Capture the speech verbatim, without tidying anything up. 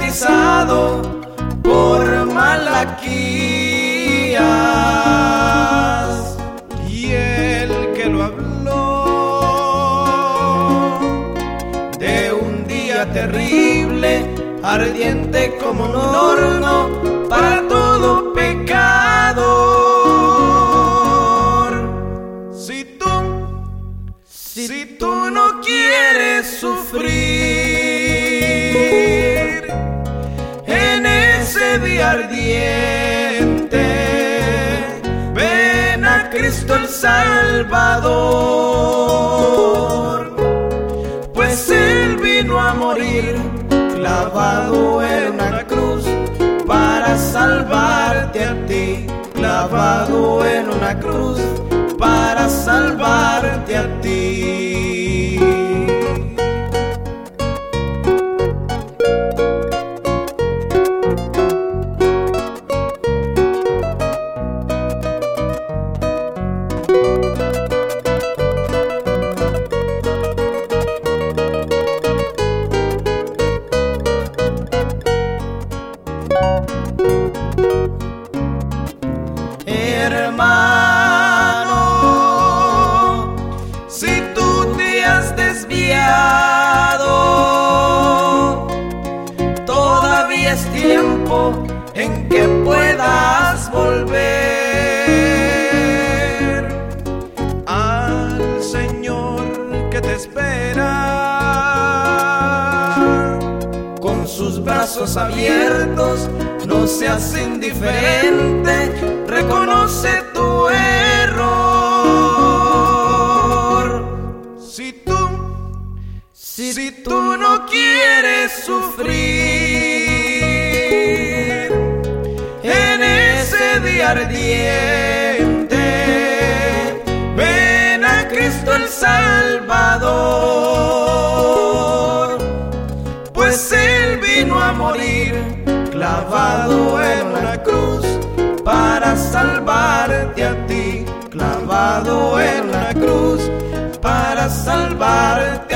esclavizado por Malaquías. Y el que lo habló de un día terrible, ardiente como un horno para todo pecador. Si tú, si tú no quieres sufrir en ese día ardiente, ven a Cristo el Salvador, pues Él vino a morir clavado en una cruz para salvarte a ti, clavado en una cruz para salvarte a ti. Hermano, si tú te has desviado, todavía es tiempo en que puedas volver al Señor que te espera con sus brazos abiertos. No seas indiferente, reconoce tu error. Si tú, si, si tú no quieres sufrir en ese día ardiente, ven a Cristo el Salvador, pues Él vino a morir clavado en una cruz para salvarte a ti, clavado en una cruz para salvarte